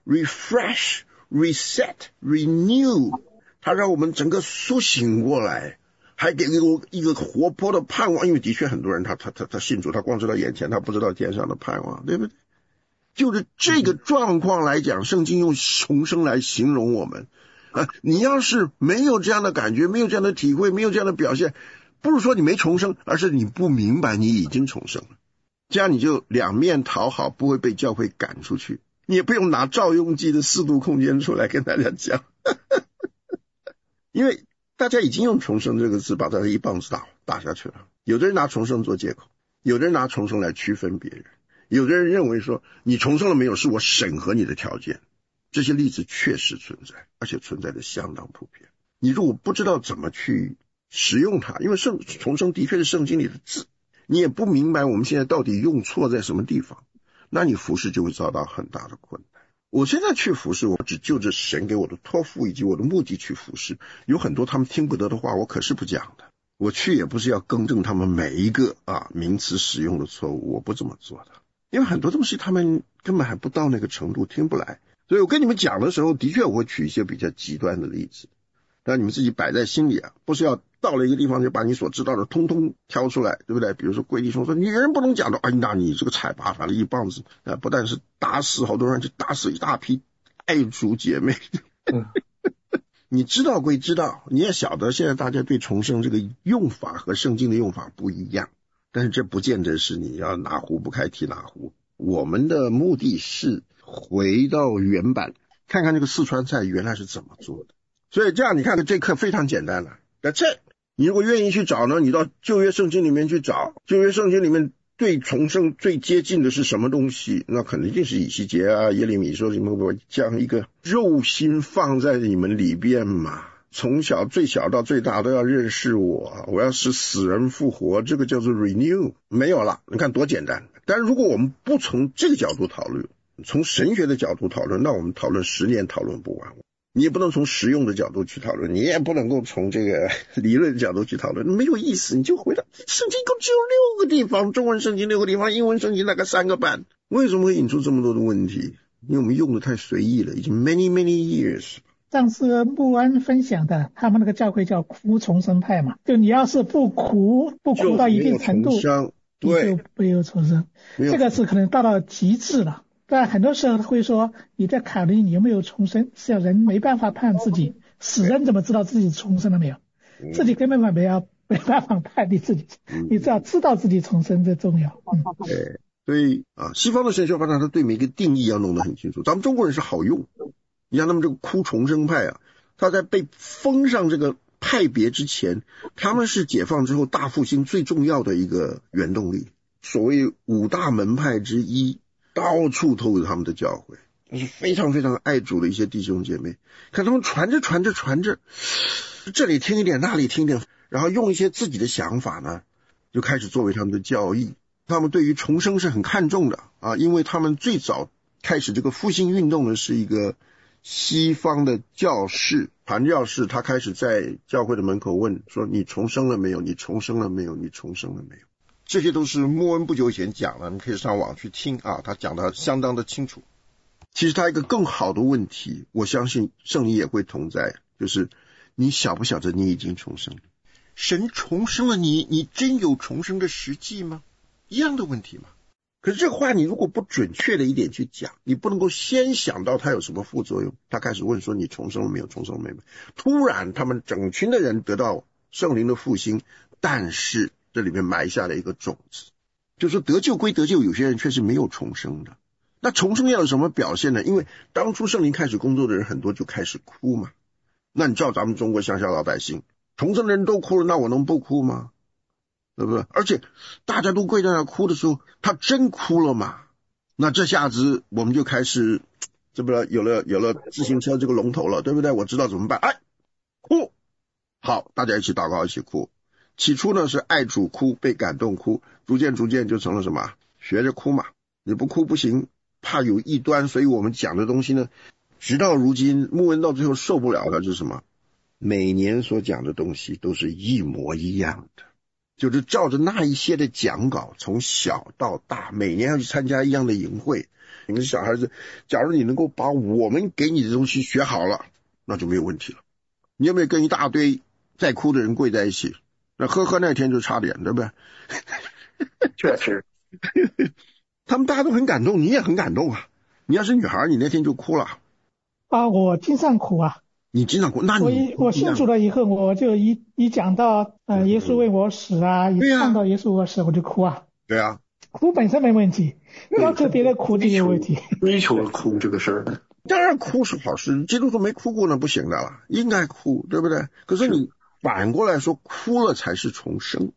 refresh。reset, renew， 它让我们整个苏醒过来，还给我一个活泼的盼望。因为的确很多人他他他他信主，他光知道眼前，他不知道天上的盼望，对不对？就是这个状况来讲，圣经用重生来形容我们啊。你要是没有这样的感觉，没有这样的体会，没有这样的表现，不是说你没重生，而是你不明白你已经重生了。这样你就两面讨好，不会被教会赶出去。你也不用拿赵雍基的四度空间出来跟大家讲因为大家已经用重生这个字把它一棒子打打下去了。有的人拿重生做借口， 有的人拿重生来区分别人，有的人认为说你重生了没有是我审核你的条件，这些例子确实存在，而且存在的相当普遍。你如果不知道怎么去使用它，因为圣重生的确是圣经里的字，你也不明白我们现在到底用错在什么地方，那你服事就会遭到很大的困难。我现在去服事，我只就着神给我的托付以及我的目的去服事，有很多他们听不得的话我可是不讲的。我去也不是要更正他们每一个啊名词使用的错误，我不这么做的，因为很多东西他们根本还不到那个程度，听不来。所以我跟你们讲的时候，的确我会举一些比较极端的例子，但你们自己摆在心里啊，不是要到了一个地方就把你所知道的通通挑出来，对不对？比如说贵弟兄说女人不能讲的，哎，那你这个踩拔法的一棒子啊，不但是打死好多人，就打死一大批爱主姐妹。嗯你知道归知道，你也晓得现在大家对重生这个用法和圣经的用法不一样，但是这不见得是你要哪壶不开提哪壶。我们的目的是回到原版，看看这个四川菜原来是怎么做的。所以这样你看这课非常简单了。That's it。你如果愿意去找呢，你到旧约圣经里面去找，旧约圣经里面对重生最接近的是什么东西？那肯定是以西结啊、耶利米说你们我将一个肉心放在你们里边嘛，从小最小到最大都要认识我，我要使死人复活，这个叫做 renew。 没有了，你看多简单。但是如果我们不从这个角度讨论，从神学的角度讨论，那我们讨论十年讨论不完。你也不能从实用的角度去讨论，你也不能够从这个理论的角度去讨论，没有意思。你就回到圣经一共只有六个地方，中文圣经六个地方，英文圣经大概三个版，为什么会引出这么多的问题？因为我们用的太随意了，已经 many many years。 上次穆安分享的他们那个教会叫哭重生派嘛，就你要是不哭不哭到一定程度，你就没有重生，这个是可能到了极致了。但很多时候会说你在考虑你有没有重生，是要人没办法判自己，死人怎么知道自己重生了没有？自己根本没有没办法判你自己，你只要知道自己重生这重要。嗯， 对，所以啊，西方的神学发展他对每个定义要弄得很清楚，咱们中国人是好用。你看他们这个哭重生派啊，他在被封上这个派别之前，他们是解放之后大复兴最重要的一个原动力，所谓五大门派之一，到处都有他们的教会，这是非常非常爱主的一些弟兄姐妹。看他们传着传着传着，这里听一点那里听一点，然后用一些自己的想法呢，就开始作为他们的教义。他们对于重生是很看重的啊，因为他们最早开始这个复兴运动的是一个西方的教士，传教士，他开始在教会的门口问说，你重生了没有？你重生了没有？你重生了没有？这些都是穆恩不久以前讲了，你可以上网去听啊，他讲的相当的清楚。其实他一个更好的问题，我相信圣灵也会同在，就是你晓不晓得你已经重生了？神重生了你，你真有重生的实际吗？一样的问题嘛。可是这话你如果不准确的一点去讲，你不能够先想到它有什么副作用。他开始问说你重生了没有？重生了没有？突然他们整群的人得到圣灵的复兴，但是这里面埋下了一个种子，就是说得救归得救，有些人却是没有重生的。那重生要有什么表现呢？因为当初圣灵开始工作的人很多就开始哭嘛。那你照咱们中国乡下老百姓，重生的人都哭了，那我能不哭吗？对不对？而且大家都跪在那哭的时候，他真哭了嘛？那这下子我们就开始，这不有了有了自行车这个龙头了，对不对？我知道怎么办，哎，哭，好，大家一起祷告，一起哭。起初呢是爱主哭，被感动哭，逐渐逐渐就成了什么？学着哭嘛，你不哭不行，怕有异端，所以我们讲的东西呢，直到如今穆恩到最后受不了了，就是什么？每年所讲的东西都是一模一样的。就是照着那一些的讲稿，从小到大每年要去参加一样的营会。你们小孩子，假如你能够把我们给你的东西学好了，那就没有问题了。你有没有跟一大堆在哭的人跪在一起？那呵呵那天就差点，对不对？ 确实他们大家都很感动，你也很感动啊。你要是女孩，你那天就哭了啊。我经常哭啊。 你经常哭，那你我我信主了以后，我就一一讲到呃耶稣为我死啊，一看到耶稣为我死，我就哭啊。 对啊， 哭本身没问题，要求别人哭就有问题。 追求哭这个事儿， 当然哭是好事，基督徒没哭过那不行的了，应该哭，对不对？可是你反过来说，哭了才是重生。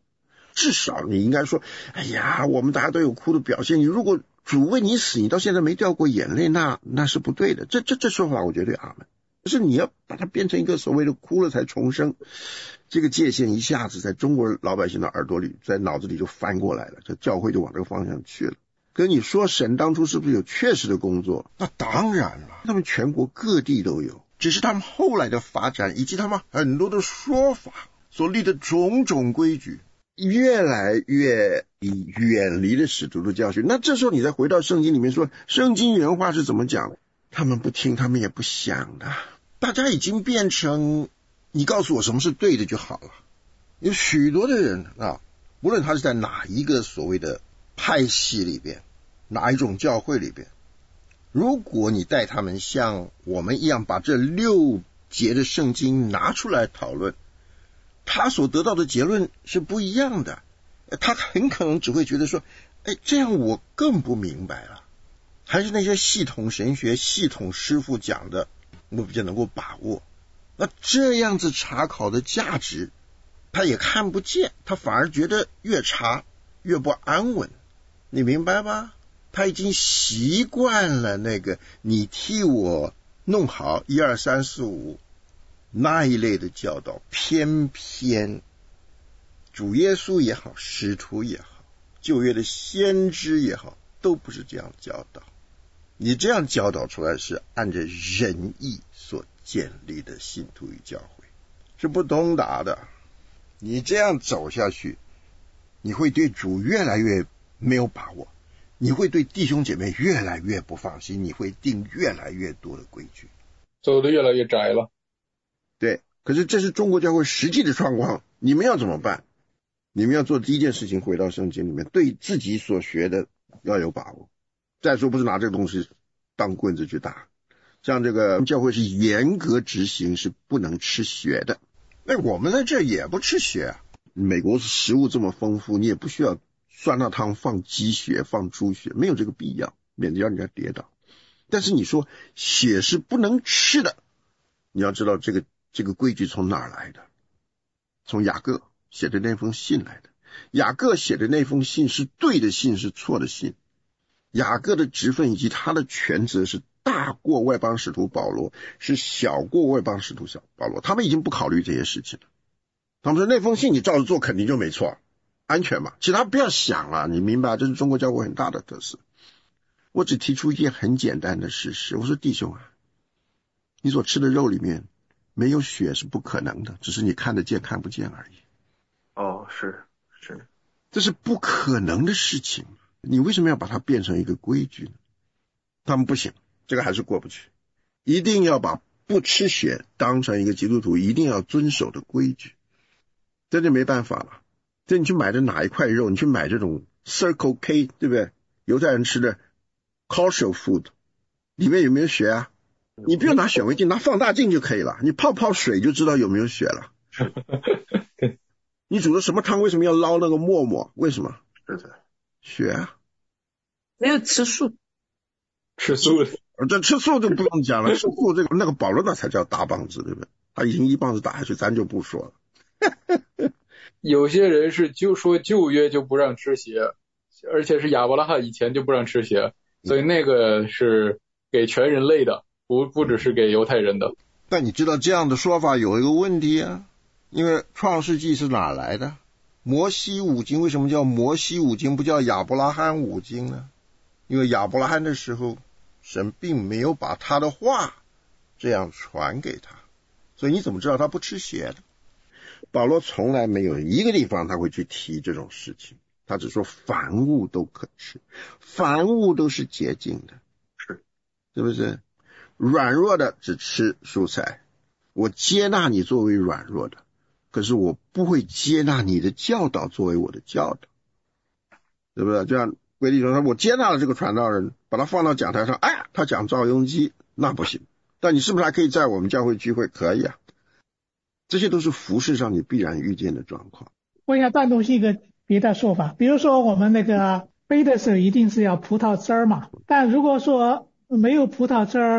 至少你应该说，哎呀，我们大家都有哭的表现，你如果主为你死，你到现在没掉过眼泪，那那是不对的。这这这说法我绝对阿门。可是你要把它变成一个所谓的哭了才重生，这个界限一下子在中国老百姓的耳朵里，在脑子里就翻过来了，这教会就往这个方向去了。跟你说神当初是不是有确实的工作？那当然了，他们全国各地都有，只是他们后来的发展以及他们很多的说法所立的种种规矩，越来越远离了使徒的教训。那这时候你再回到圣经里面说，圣经原话是怎么讲？他们不听，他们也不想的。大家已经变成你告诉我什么是对的就好了。有许多的人啊，无论他是在哪一个所谓的派系里边，哪一种教会里边，如果你带他们像我们一样把这六节的圣经拿出来讨论，他所得到的结论是不一样的。他很可能只会觉得说，哎，这样我更不明白了。还是那些系统神学系统师傅讲的我比较能够把握。那这样子查考的价值他也看不见，他反而觉得越查越不安稳，你明白吗？他已经习惯了那个你替我弄好一二三四五那一类的教导，偏偏主耶稣也好，使徒也好，旧约的先知也好，都不是这样教导。你这样教导出来是按着仁义所建立的信徒与教会，是不通达的。你这样走下去，你会对主越来越没有把握，你会对弟兄姐妹越来越不放心，你会定越来越多的规矩， 走得越来越窄了。 对，可是这是中国教会实际的状况，你们要怎么办？你们要做第一件事情，回到圣经里面，对自己所学的要有把握。再说不是拿这个东西当棍子去打，像这个教会是严格执行，是不能吃血的。那我们在这也不吃血啊。美国食物这么丰富，你也不需要酸辣汤放鸡血放猪血，没有这个必要，免得让人家跌倒。但是你说血是不能吃的，你要知道这个这个规矩从哪儿来的？从雅各写的那封信来的。雅各写的那封信是对的信，是错的信。雅各的职分以及他的权责是大过外邦使徒保罗，是小过外邦使徒小保罗。他们已经不考虑这些事情了。他们说那封信你照着做肯定就没错，安全嘛，其他不要想了，你明白？这是中国教会很大的特色。我只提出一件很简单的事实，我说弟兄啊，你所吃的肉里面没有血是不可能的，只是你看得见看不见而已。 哦，是是， 这是不可能的事情。你为什么要把它变成一个规矩呢？他们不行，这个还是过不去。一定要把不吃血当成一个基督徒一定要遵守的规矩。这就没办法了。这你去买的哪一块肉，你去买这种 Circle K 对不对？犹太人吃的 kosher food 里面有没有血啊？你不用拿显微镜，拿放大镜就可以了，你泡泡水就知道有没有血了。你煮的什么汤为什么要捞那个沫沫？为什么？ 是的， 血啊。 没有吃素， 吃素的， 这吃素就不用讲了，吃素这个那个保罗那才叫大棒子，对不对？他已经一棒子打下去，咱就不说了。 有些人是就说旧约就不让吃血，而且是亚伯拉罕以前就不让吃血，所以那个是给全人类的，不不只是给犹太人的。 但你知道这样的说法有一个问题啊，因为创世纪是哪来的？摩西五经为什么叫摩西五经，不叫亚伯拉罕五经呢？因为亚伯拉罕的时候，神并没有把他的话这样传给他，所以你怎么知道他不吃血的？保罗从来没有一个地方他会去提这种事情，他只说凡物都可吃，凡物都是洁净的， 是， 是不是？软弱的只吃蔬菜，我接纳你作为软弱的，可是我不会接纳你的教导作为我的教导，是不是？就像规律说，我接纳了这个传道人，把他放到讲台上，哎，他讲赵雍基，那不行。但你是不是还可以在我们教会聚会？可以啊。这些都是服事上你必然遇见的状况。 我想赞同一个别的说法，比如说我们那个杯的时候一定是要葡萄汁儿嘛，但如果说没有葡萄汁儿，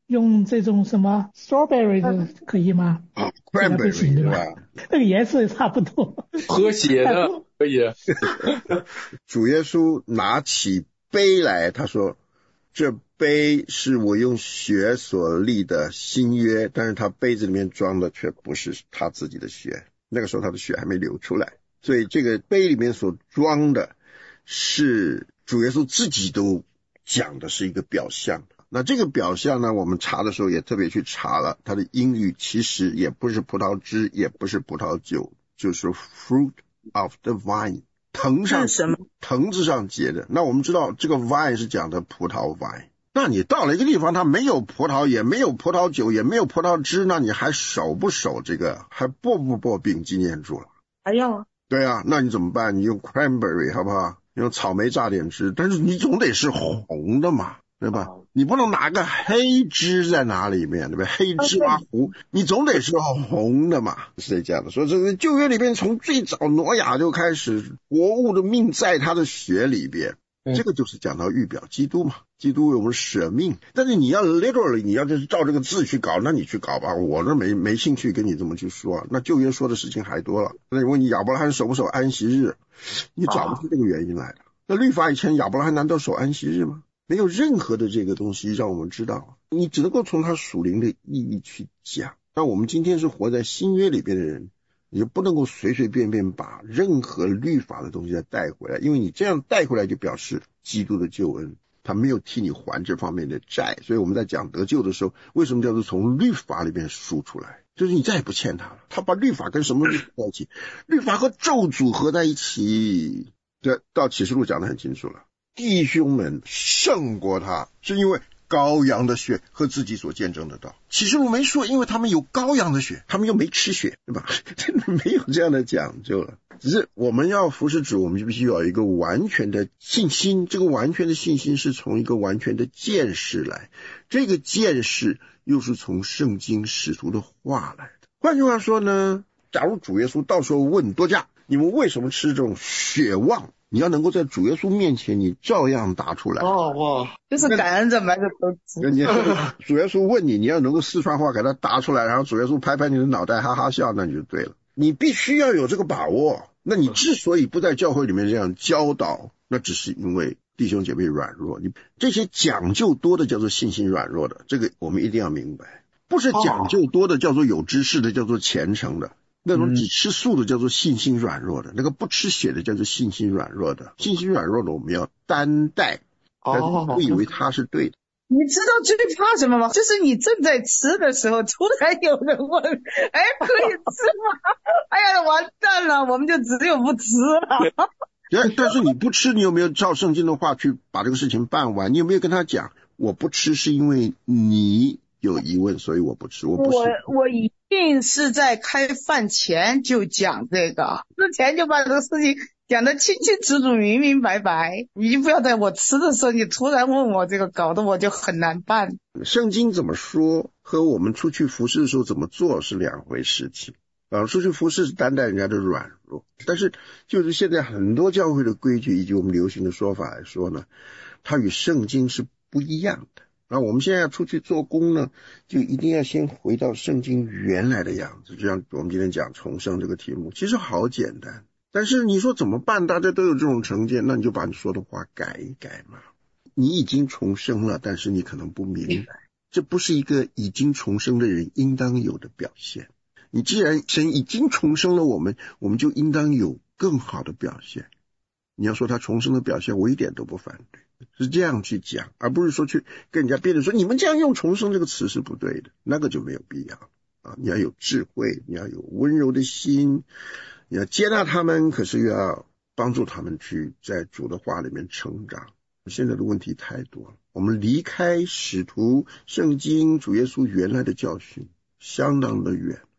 用这种什么 strawberry 的可以吗？ 啊 ，cranberry 对吧？ 那个颜色也差不多。 和谐的可以。 主耶稣拿起杯来，他说：“这杯是我用血所立的新约。”但是他杯子里面装的却不是他自己的血，那个时候他的血还没流出来，所以这个杯里面所装的是主耶稣自己都讲的是一个表象。那这个表象呢，我们查的时候也特别去查了，它的英语其实也不是葡萄汁，也不是葡萄酒，就是 fruit of the vine， 藤上什么藤子上结的。那我们知道这个 vine 是讲的葡萄 vine， 那你到了一个地方，它没有葡萄，也没有葡萄酒，也没有葡萄汁，那你还守不守这个，还擘不擘饼纪念主了？ 还要啊。 对啊，那你怎么办？你用 cranberry 好不好？你用草莓榨点汁，但是你总得是红的嘛，对吧？你不能拿个黑汁在哪里面，对吧？黑芝麻糊，你总得是红的嘛，是这样的。所以这个旧约里边，从最早挪亚就开始，活物的命在他的血里边，这个就是讲到预表基督嘛，基督为我们舍命。但是你要 literally 你要就是照这个字去搞，那你去搞吧，我这没没兴趣跟你这么去说。那旧约说的事情还多了。那你问你亚伯拉罕守不守安息日，你找不出这个原因来的。那律法以前亚伯拉罕难道守安息日吗？没有任何的这个东西让我们知道，你只能够从他属灵的意义去讲。那我们今天是活在新约里边的人，你就不能够随随便便把任何律法的东西再带回来，因为你这样带回来就表示基督的救恩他没有替你还这方面的债。所以我们在讲得救的时候，为什么叫做从律法里边赎出来，就是你再也不欠他了。他把律法跟什么律法在一起？律法和咒诅合在一起。这到启示录讲得很清楚了，弟兄们胜过他，是因为羔羊的血和自己所见证的道。启示录没说，因为他们有羔羊的血，他们又没吃血，对吧？真的没有这样的讲究了。只是我们要服侍主，我们就必须要有一个完全的信心。这个完全的信心是从一个完全的见识来，这个见识又是从圣经使徒的话来的。换句话说呢，假如主耶稣到时候问多加，你们为什么吃这种血旺？你要能够在主耶稣面前，你照样答出来。 哦哇， 就是感恩着埋着都吃。 主耶稣问你，你要能够四川话给他答出来，然后主耶稣拍拍你的脑袋，哈哈笑，那你就对了。你必须要有这个把握。那你之所以不在教会里面这样教导，那只是因为弟兄姐妹软弱。你这些讲究多的叫做信心软弱的，这个我们一定要明白。不是讲究多的叫做有知识的，叫做虔诚的。那种只吃素的叫做信心软弱的，那个不吃血的叫做信心软弱的。信心软弱的我们要担待，但是不以为他是对的。 你知道最怕什么吗？就是你正在吃的时候，突然有人问：“哎，可以吃吗？”哎呀，完蛋了，我们就只有不吃了。 但但是你不吃，你有没有照圣经的话去把这个事情办完？你有没有跟他讲，我不吃是因为你有疑问，所以我不吃。我不是， 我我一定是在开饭前就讲这个，之前就把这个事情讲得清清楚楚、明明白白。你不要在我吃的时候，你突然问我这个，搞得我就很难办。 圣经怎么说和我们出去服侍的时候怎么做是两回事情啊。出去服侍是担待人家的软弱，但是就是现在很多教会的规矩以及我们流行的说法来说呢，它与圣经是不一样的。那我们现在要出去做工呢，就一定要先回到圣经原来的样子。就像我们今天讲重生这个题目，其实好简单，但是你说怎么办？大家都有这种成见，那你就把你说的话改一改嘛。你已经重生了，但是你可能不明白，这不是一个已经重生的人应当有的表现。你既然神已经重生了我们，我们就应当有更好的表现。你要说他重生的表现，我一点都不反对，是这样去讲，而不是说去跟人家辩论说你们这样用重生这个词是不对的，那个就没有必要啊！你要有智慧，你要有温柔的心，你要接纳他们，可是又要帮助他们去在主的话里面成长。现在的问题太多了，我们离开使徒、圣经、主耶稣原来的教训相当的远。